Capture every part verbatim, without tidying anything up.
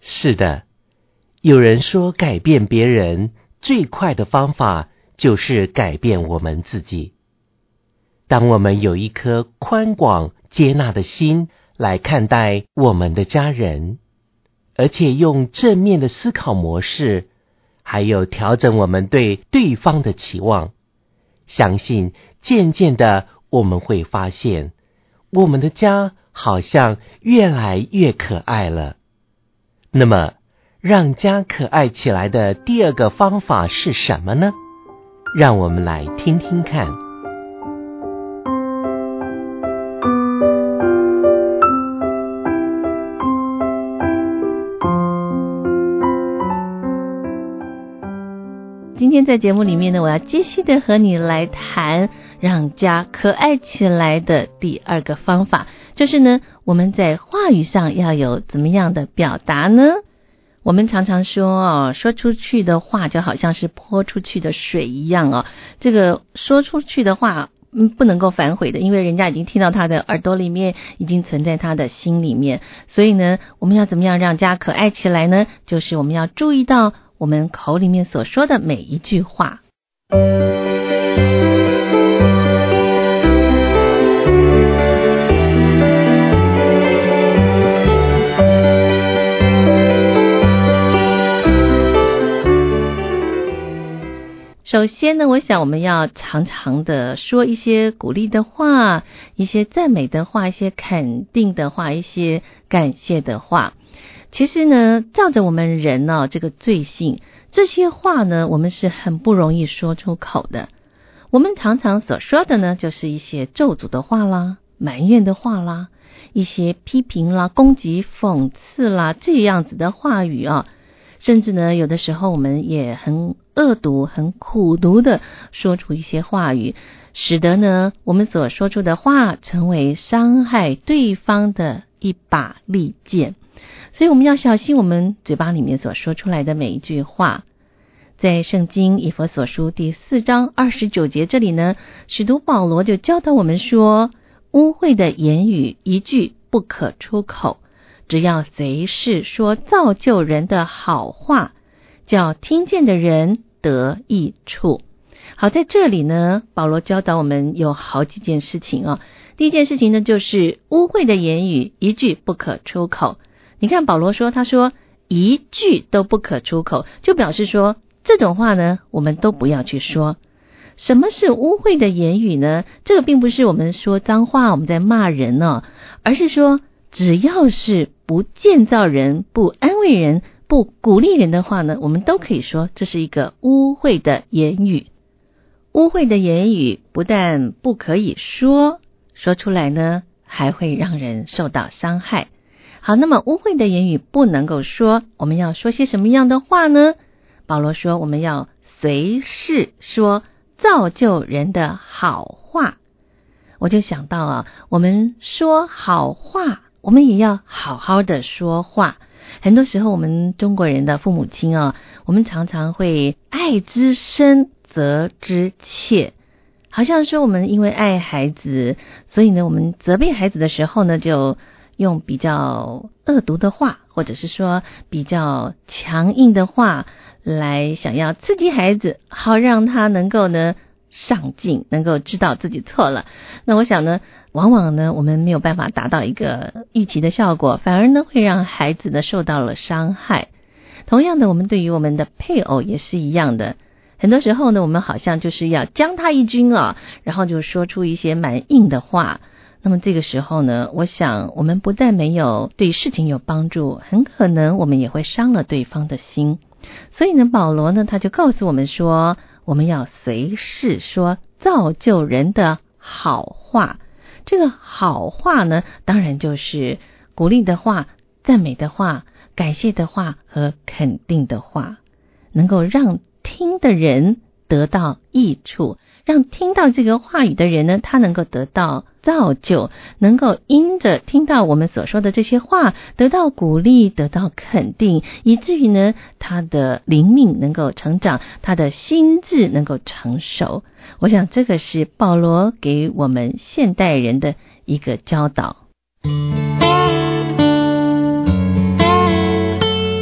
是的，有人说改变别人最快的方法就是改变我们自己。当我们有一颗宽广接纳的心来看待我们的家人，而且用正面的思考模式，还有调整我们对对方的期望，相信渐渐的我们会发现，我们的家好像越来越可爱了。那么，让家可爱起来的第二个方法是什么呢？让我们来听听看。 今天在节目里面呢，我要继续的和你来谈让家可爱起来的第二个方法，就是呢，我们在话语上要有怎么样的表达呢？我们常常说哦，说出去的话就好像是泼出去的水一样哦，这个说出去的话嗯，不能够反悔的，因为人家已经听到他的耳朵里面，已经存在他的心里面。所以呢，我们要怎么样让家可爱起来呢？就是我们要注意到我们口里面所说的每一句话。首先呢，我想我们要常常的说一些鼓励的话，一些赞美的话，一些肯定的话，一些感谢的话。其实呢，照着我们人呢、哦、这个罪性，这些话呢，我们是很不容易说出口的。我们常常所说的呢，就是一些咒诅的话啦，埋怨的话啦，一些批评啦、攻击、讽刺啦，这样子的话语啊。甚至呢，有的时候我们也很恶毒、很苦毒的说出一些话语，使得呢，我们所说出的话成为伤害对方的一把利剑。所以我们要小心我们嘴巴里面所说出来的每一句话。在圣经以弗所书第四章二十九节这里呢，使徒保罗就教导我们说，污秽的言语一句不可出口，只要随时说造就人的好话，叫听见的人得益处。好，在这里呢，保罗教导我们有好几件事情哦。第一件事情呢，就是污秽的言语一句不可出口。你看保罗说，他说一句都不可出口，就表示说这种话呢，我们都不要去说。什么是污秽的言语呢？这个并不是我们说脏话，我们在骂人哦，而是说只要是不建造人、不安慰人、不鼓励人的话呢，我们都可以说这是一个污秽的言语。污秽的言语不但不可以说，说出来呢，还会让人受到伤害。好，那么污秽的言语不能够说，我们要说些什么样的话呢？保罗说，我们要随时说造就人的好话。我就想到啊，我们说好话，我们也要好好的说话。很多时候我们中国人的父母亲啊，我们常常会爱之深责之切，好像说我们因为爱孩子，所以呢我们责备孩子的时候呢，就用比较恶毒的话，或者是说比较强硬的话来想要刺激孩子，好让他能够呢上进，能够知道自己错了。那我想呢，往往呢我们没有办法达到一个预期的效果，反而呢会让孩子呢受到了伤害。同样的，我们对于我们的配偶也是一样的，很多时候呢我们好像就是要将他一军啊，然后就说出一些蛮硬的话。那么这个时候呢，我想我们不但没有对事情有帮助，很可能我们也会伤了对方的心。所以呢，保罗呢他就告诉我们说，我们要随时说造就人的好话。这个好话呢，当然就是鼓励的话、赞美的话、感谢的话和肯定的话，能够让听的人得到益处，让听到这个话语的人呢，他能够得到造就，能够因着听到我们所说的这些话得到鼓励，得到肯定，以至于呢他的灵命能够成长，他的心智能够成熟。我想这个是保罗给我们现代人的一个教导。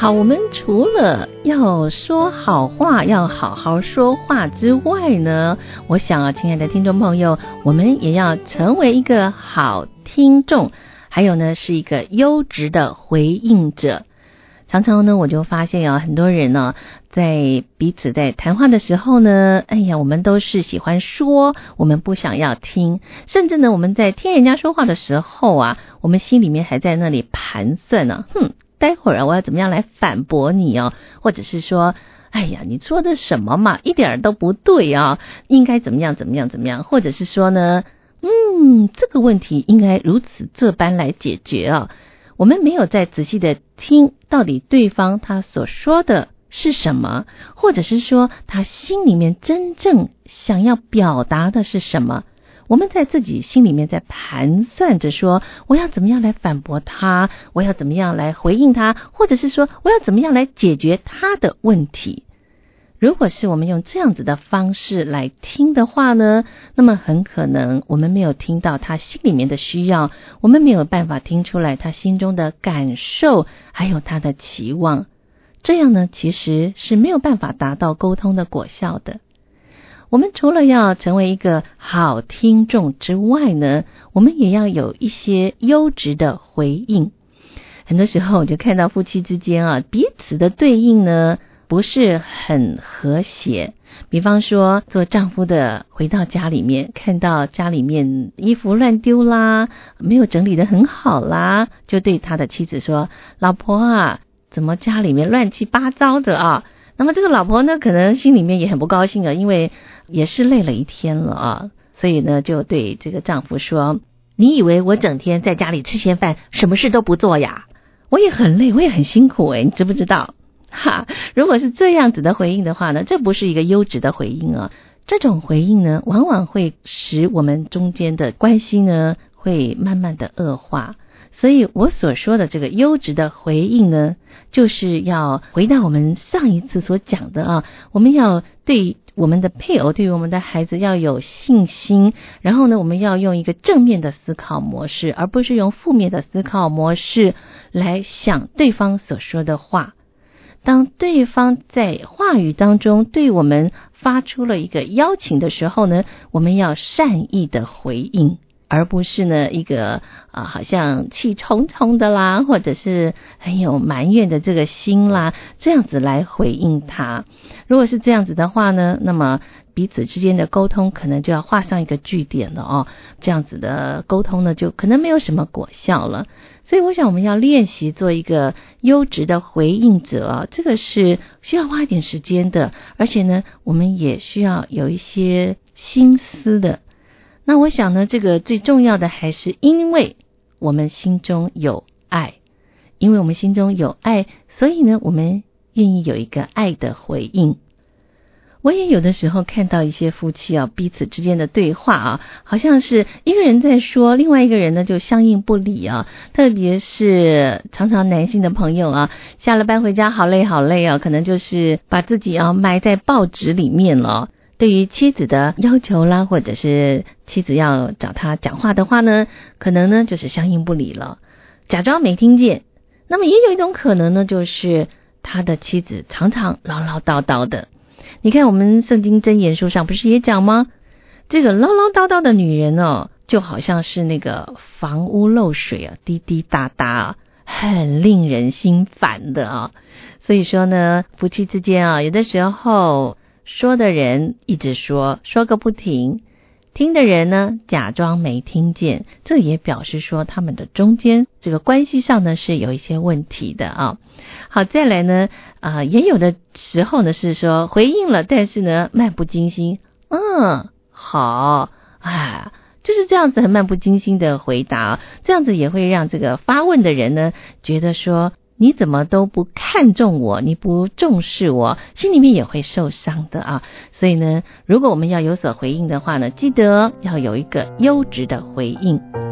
好，我们除了要说好话，要好好说话之外呢，我想啊，亲爱的听众朋友，我们也要成为一个好听众，还有呢，是一个优质的回应者。常常呢，我就发现啊，很多人呢，在彼此在谈话的时候呢，哎呀，我们都是喜欢说，我们不想要听，甚至呢，我们在听人家说话的时候啊，我们心里面还在那里盘算呢、啊，哼，待会儿啊，我要怎么样来反驳你哦，或者是说，哎呀，你说的什么嘛，一点都不对啊，应该怎么样怎么样怎么样，或者是说呢，嗯，这个问题应该如此这般来解决啊。我们没有再仔细的听到底对方他所说的是什么，或者是说他心里面真正想要表达的是什么。我们在自己心里面在盘算着说，我要怎么样来反驳他，我要怎么样来回应他，或者是说我要怎么样来解决他的问题。如果是我们用这样子的方式来听的话呢，那么很可能我们没有听到他心里面的需要，我们没有办法听出来他心中的感受，还有他的期望。这样呢，其实是没有办法达到沟通的果效的。我们除了要成为一个好听众之外呢，我们也要有一些优质的回应。很多时候我就看到夫妻之间啊，彼此的对应呢不是很和谐。比方说，做丈夫的回到家里面，看到家里面衣服乱丢啦，没有整理得很好啦，就对他的妻子说，老婆啊，怎么家里面乱七八糟的啊？那么这个老婆呢，可能心里面也很不高兴啊，因为也是累了一天了啊，所以呢，就对这个丈夫说，你以为我整天在家里吃闲饭，什么事都不做呀？我也很累，我也很辛苦诶，你知不知道？哈，如果是这样子的回应的话呢，这不是一个优质的回应啊。这种回应呢，往往会使我们中间的关系呢，会慢慢的恶化。所以我所说的这个优质的回应呢，就是要回到我们上一次所讲的啊，我们要对我们的配偶，对于我们的孩子要有信心，然后呢，我们要用一个正面的思考模式，而不是用负面的思考模式来想对方所说的话。当对方在话语当中对我们发出了一个邀请的时候呢，我们要善意的回应，而不是呢一个啊好像气冲冲的啦，或者是很有埋怨的这个心啦，这样子来回应他。如果是这样子的话呢，那么彼此之间的沟通可能就要画上一个句点了哦，这样子的沟通呢就可能没有什么果效了。所以我想我们要练习做一个优质的回应者啊，这个是需要花一点时间的，而且呢我们也需要有一些心思的。那我想呢，这个最重要的还是因为我们心中有爱，因为我们心中有爱，所以呢我们愿意有一个爱的回应。我也有的时候看到一些夫妻啊，彼此之间的对话啊，好像是一个人在说，另外一个人呢就相应不理啊。特别是常常男性的朋友啊，下了班回家好累好累啊，可能就是把自己啊埋在报纸里面了。对于妻子的要求啦，或者是妻子要找他讲话的话呢，可能呢就是相应不理了，假装没听见。那么也有一种可能呢，就是他的妻子常常唠唠叨叨的。你看我们圣经箴言书上不是也讲吗？这个唠唠叨叨的女人哦，就好像是那个房屋漏水啊，滴滴答答啊，很令人心烦的啊。所以说呢，夫妻之间啊，有的时候说的人一直说，说个不停，听的人呢假装没听见，这也表示说他们的中间这个关系上呢是有一些问题的啊。好，再来呢啊、呃，也有的时候呢是说回应了，但是呢漫不经心，嗯，好啊，就是这样子很漫不经心的回答，这样子也会让这个发问的人呢觉得说，你怎么都不看重我，你不重视我，心里面也会受伤的啊。所以呢，如果我们要有所回应的话呢，记得要有一个优质的回应。